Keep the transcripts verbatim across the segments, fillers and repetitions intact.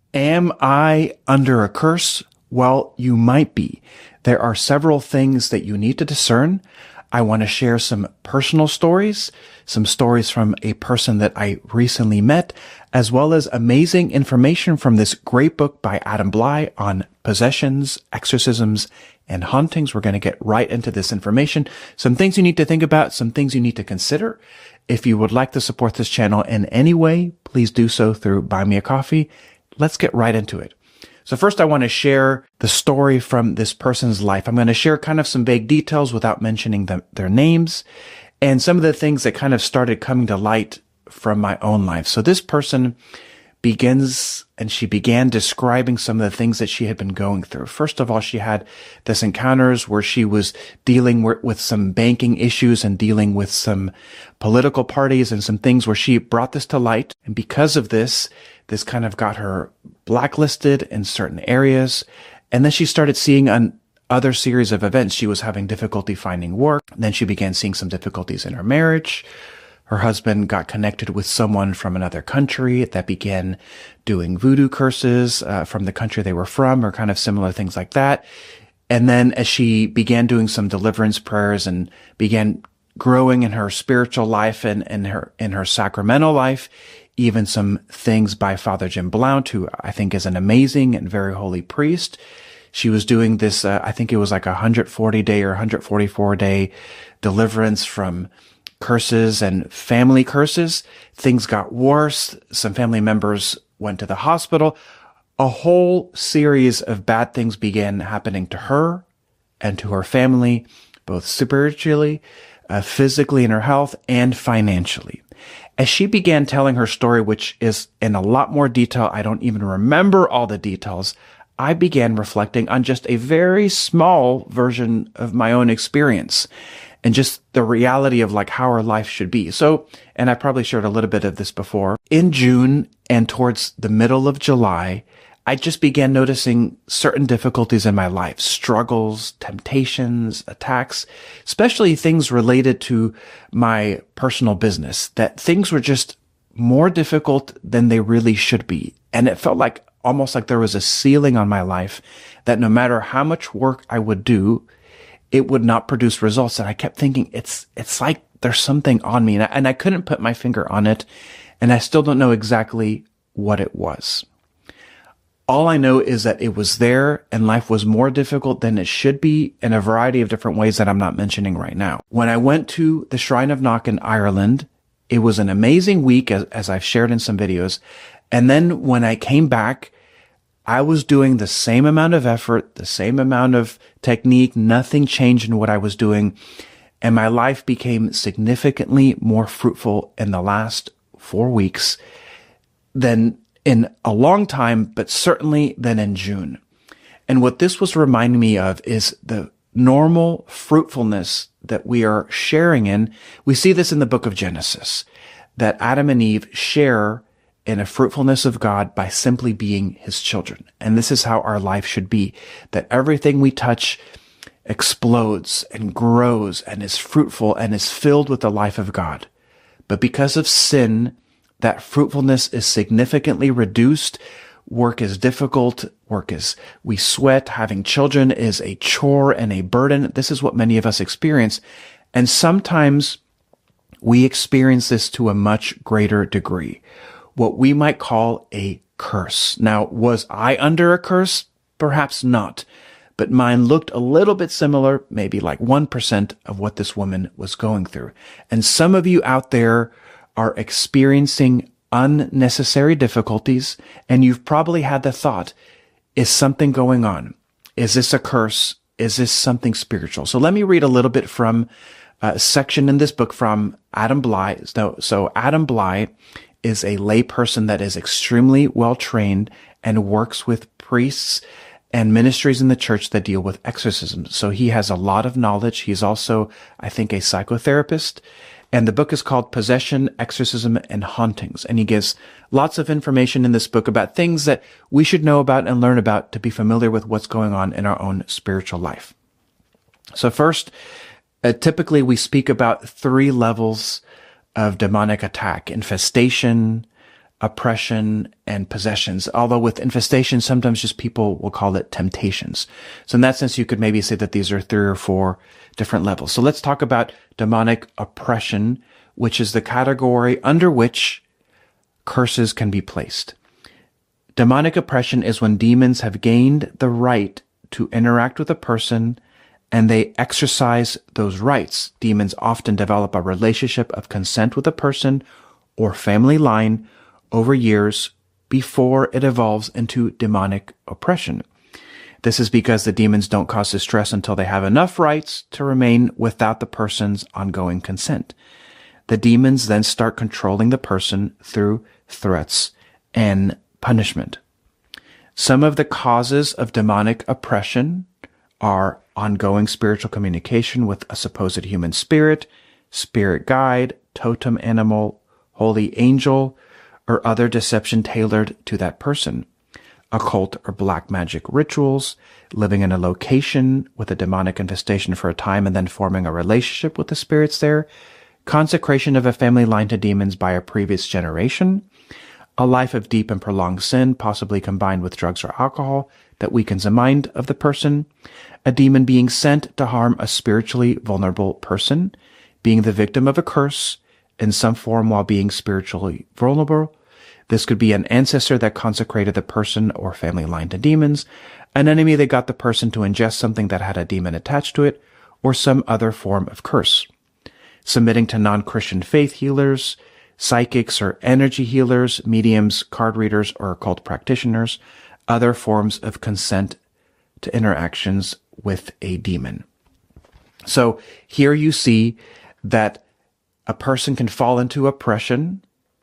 Am I under a curse? Well, you might be. There are several things that you need to discern. I want to share some personal stories, some stories from a person that I recently met, as well as amazing information from this great book by Adam Blai on possessions, exorcisms, and hauntings. We're going to get right into this information. Some things you need to think about, some things you need to consider. If you would like to support this channel in any way, please do so through Buy Me a Coffee. Let's get right into it. So first I want to share the story from this person's life. I'm going to share kind of some vague details without mentioning them, their names, and some of the things that kind of started coming to light from my own life. So this person begins, and she began describing some of the things that she had been going through. First of all, she had this encounters where she was dealing with some banking issues and dealing with some political parties and some things where she brought this to light. And because of this, this kind of got her blacklisted in certain areas. And then she started seeing an other series of events. She was having difficulty finding work. Then she began seeing some difficulties in her marriage. Her husband got connected with someone from another country that began doing voodoo curses uh, from the country they were from, or kind of similar things like that. And then as she began doing some deliverance prayers and began growing in her spiritual life and in her in her sacramental life, even some things by Father Jim Blount, who I think is an amazing and very holy priest. She was doing this, uh, I think it was like a one hundred forty day or one hundred forty-four day deliverance from curses and family curses. Things got worse. Some family members went to the hospital. A whole series of bad things began happening to her and to her family, both spiritually, uh, physically in her health, and financially. As she began telling her story, which is in a lot more detail, I don't even remember all the details, I began reflecting on just a very small version of my own experience and just the reality of like how our life should be. So, and I probably shared a little bit of this before. In June and towards the middle of July, I just began noticing certain difficulties in my life, struggles, temptations, attacks, especially things related to my personal business, that things were just more difficult than they really should be. And it felt like almost like there was a ceiling on my life that no matter how much work I would do, it would not produce results. And I kept thinking, it's, it's like there's something on me, and I, and I couldn't put my finger on it. And I still don't know exactly what it was. All I know is that it was there and life was more difficult than it should be in a variety of different ways that I'm not mentioning right now. When I went to the Shrine of Knock in Ireland, it was an amazing week, as, as I've shared in some videos. And then when I came back, I was doing the same amount of effort, the same amount of technique. Nothing changed in what I was doing. And my life became significantly more fruitful in the last four weeks than in a long time, but certainly than in June. And what this was reminding me of is the normal fruitfulness that we are sharing in. We see this in the book of Genesis, that Adam and Eve share in a fruitfulness of God by simply being his children. And this is how our life should be, that everything we touch explodes and grows and is fruitful and is filled with the life of God. But because of sin, that fruitfulness is significantly reduced. Work is difficult. Work is, we sweat. Having children is a chore and a burden. This is what many of us experience. And sometimes we experience this to a much greater degree, what we might call a curse. Now, was I under a curse? Perhaps not, but mine looked a little bit similar, maybe like one percent of what this woman was going through. And some of you out there are experiencing unnecessary difficulties, and you've probably had the thought, is something going on? Is this a curse? Is this something spiritual? So let me read a little bit from a section in this book from Adam Blai. So, so Adam Blai is a lay person that is extremely well trained and works with priests and ministries in the church that deal with exorcism. So he has a lot of knowledge. He's also, I think, a psychotherapist. And the book is called Possession, Exorcism, and Hauntings. And he gives lots of information in this book about things that we should know about and learn about to be familiar with what's going on in our own spiritual life. So first, uh, typically we speak about three levels of demonic attack: infestation, oppression, and possessions. Although with infestation, sometimes just people will call it temptations. So in that sense, you could maybe say that these are three or four different levels. So let's talk about demonic oppression, which is the category under which curses can be placed. Demonic oppression is when demons have gained the right to interact with a person and they exercise those rights. Demons often develop a relationship of consent with a person or family line over years before it evolves into demonic oppression. This is because the demons don't cause distress until they have enough rights to remain without the person's ongoing consent. The demons then start controlling the person through threats and punishment. Some of the causes of demonic oppression are ongoing spiritual communication with a supposed human spirit, spirit guide, totem animal, holy angel, or other deception tailored to that person. Occult or black magic rituals, living in a location with a demonic infestation for a time and then forming a relationship with the spirits there, consecration of a family line to demons by a previous generation, a life of deep and prolonged sin, possibly combined with drugs or alcohol, that weakens the mind of the person, a demon being sent to harm a spiritually vulnerable person, being the victim of a curse in some form while being spiritually vulnerable. This could be an ancestor that consecrated the person or family line to demons, an enemy that got the person to ingest something that had a demon attached to it, or some other form of curse. Submitting to non-Christian faith healers, psychics or energy healers, mediums, card readers, or occult practitioners, other forms of consent to interactions with a demon. So here you see that a person can fall into oppression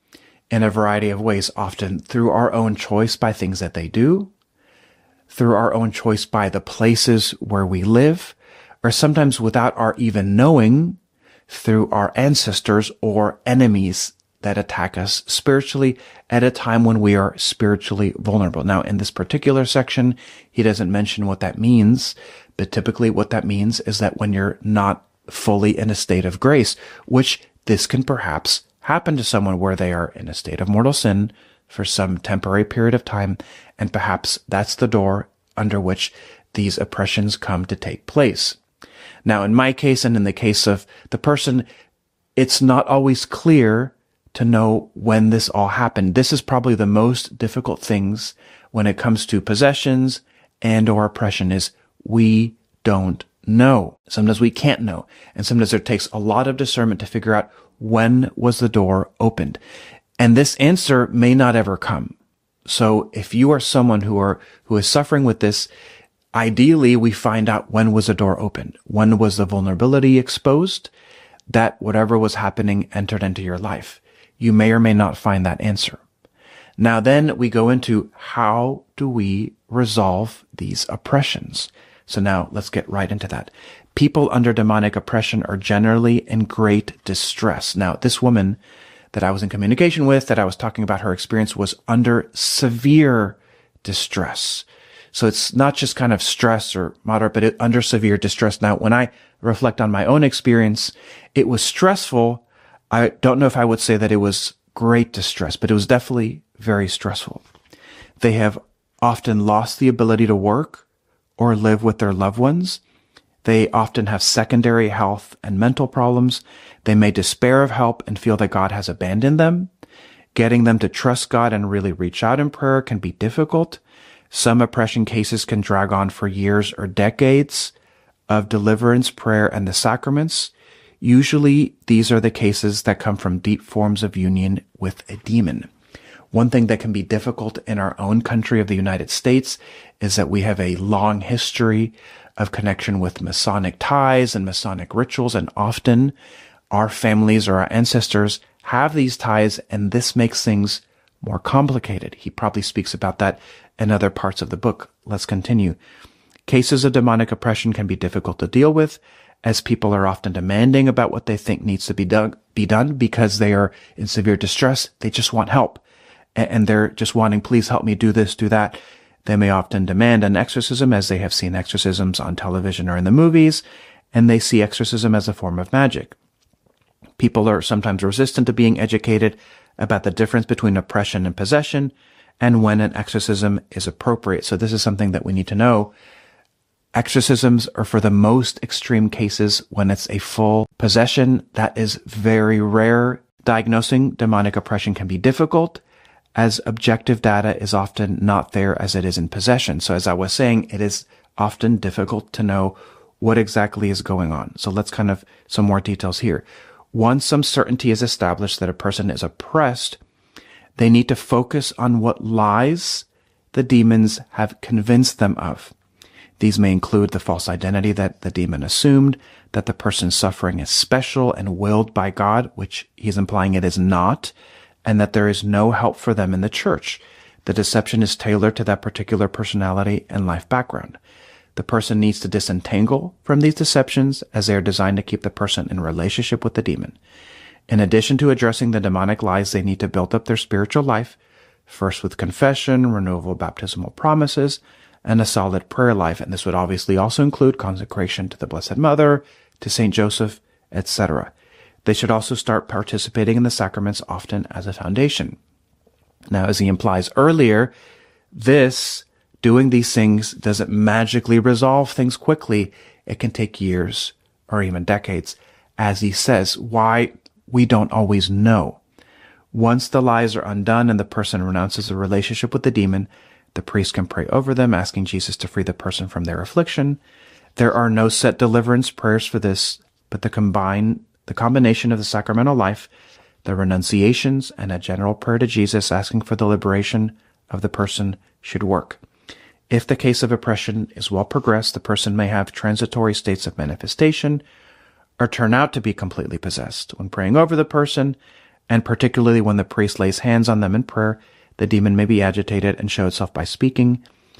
in a variety of ways, often through our own choice by things that they do, through our own choice by the places where we live, or sometimes without our even knowing, through our ancestors or enemies that attack us spiritually at a time when we are spiritually vulnerable. Now, in this particular section, he doesn't mention what that means, but typically what that means is that when you're not fully in a state of grace, which this can perhaps happen to someone where they are in a state of mortal sin for some temporary period of time, and perhaps that's the door under which these oppressions come to take place. Now, in my case and in the case of the person, it's not always clear to know when this all happened. This is probably the most difficult things when it comes to possessions and or oppression is we don't know. Sometimes we can't know. And sometimes it takes a lot of discernment to figure out when was the door opened. And this answer may not ever come. So if you are someone who are, who is suffering with this, ideally we find out when was the door opened. When was the vulnerability exposed that whatever was happening entered into your life? You may or may not find that answer. Now then we go into how do we resolve these oppressions? So now let's get right into that. People under demonic oppression are generally in great distress. Now, this woman that I was in communication with, that I was talking about her experience, was under severe distress. So it's not just kind of stress or moderate, but it, under severe distress. Now, when I reflect on my own experience, it was stressful. I don't know if I would say that it was great distress, but it was definitely very stressful. They have often lost the ability to work or live with their loved ones. They often have secondary health and mental problems. They may despair of help and feel that God has abandoned them. Getting them to trust God and really reach out in prayer can be difficult. Some oppression cases can drag on for years or decades of deliverance, prayer, and the sacraments. Usually, these are the cases that come from deep forms of union with a demon. One thing that can be difficult in our own country of the United States is that we have a long history of connection with Masonic ties and Masonic rituals, and often our families or our ancestors have these ties, and this makes things more complicated. He probably speaks about that in other parts of the book. Let's continue. Cases of demonic oppression can be difficult to deal with, as people are often demanding about what they think needs to be done, be done because they are in severe distress. They just want help, and they're just wanting, please help me do this, do that. They may often demand an exorcism, as they have seen exorcisms on television or in the movies, and they see exorcism as a form of magic. People are sometimes resistant to being educated about the difference between oppression and possession, and when an exorcism is appropriate. So this is something that we need to know. Exorcisms are for the most extreme cases when it's a full possession. That is very rare. Diagnosing demonic oppression can be difficult, as objective data is often not there as it is in possession. So as I was saying, it is often difficult to know what exactly is going on. So let's kind of some more details here. Once some certainty is established that a person is oppressed, they need to focus on what lies the demons have convinced them of. These may include the false identity that the demon assumed, that the person's suffering is special and willed by God, which he's implying it is not, and that there is no help for them in the church. The deception is tailored to that particular personality and life background. The person needs to disentangle from these deceptions, as they are designed to keep the person in relationship with the demon. In addition to addressing the demonic lies, they need to build up their spiritual life, first with confession, renewal of baptismal promises, and a solid prayer life. And this would obviously also include consecration to the Blessed Mother, to Saint Joseph, et cetera. They should also start participating in the sacraments often as a foundation. Now, as he implies earlier, this, doing these things, doesn't magically resolve things quickly. It can take years or even decades. As he says, why? We don't always know. Once the lies are undone and the person renounces the relationship with the demon, the priest can pray over them, asking Jesus to free the person from their affliction. There are no set deliverance prayers for this, but the combine, the combination of the sacramental life, the renunciations, and a general prayer to Jesus asking for the liberation of the person should work. If the case of oppression is well progressed, the person may have transitory states of manifestation or turn out to be completely possessed. When praying over the person, and particularly when the priest lays hands on them in prayer, the demon may be agitated and show itself by speaking.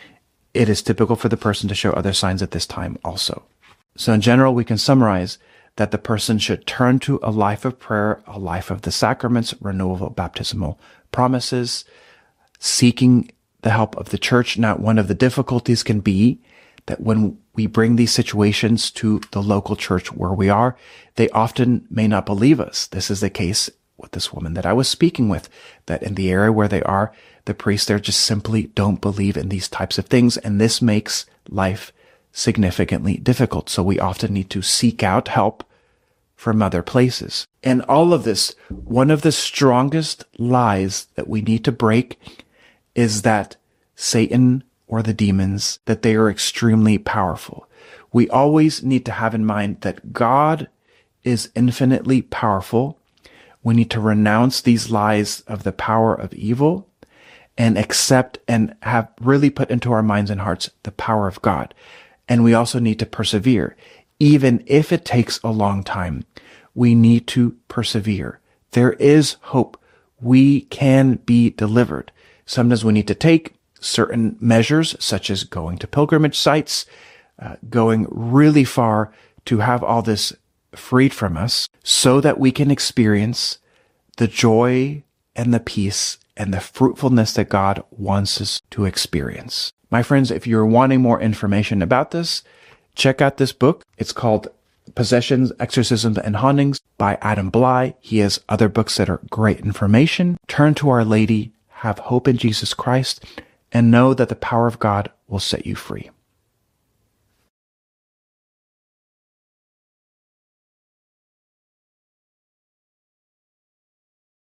It is typical for the person to show other signs at this time also. So in general, we can summarize that the person should turn to a life of prayer, a life of the sacraments, renewal of baptismal promises, seeking the help of the church. Now, one of the difficulties can be that when we bring these situations to the local church where we are, they often may not believe us. This is the case with this woman that I was speaking with, that in the area where they are, the priests there just simply don't believe in these types of things, and this makes life significantly difficult. So we often need to seek out help from other places. And all of this, one of the strongest lies that we need to break is that Satan or the demons, that they are extremely powerful. We always need to have in mind that God is infinitely powerful. We need to renounce these lies of the power of evil and accept and have really put into our minds and hearts the power of God. And we also need to persevere. Even if it takes a long time, we need to persevere. There is hope. We can be delivered. Sometimes we need to take certain measures, such as going to pilgrimage sites, uh, going really far to have all this freed from us so that we can experience the joy and the peace and the fruitfulness that God wants us to experience. My friends, if you're wanting more information about this, check out this book. It's called Possessions, Exorcisms, and Hauntings by Adam Bly. He has other books that are great information. Turn to Our Lady, have hope in Jesus Christ, and know that the power of God will set you free.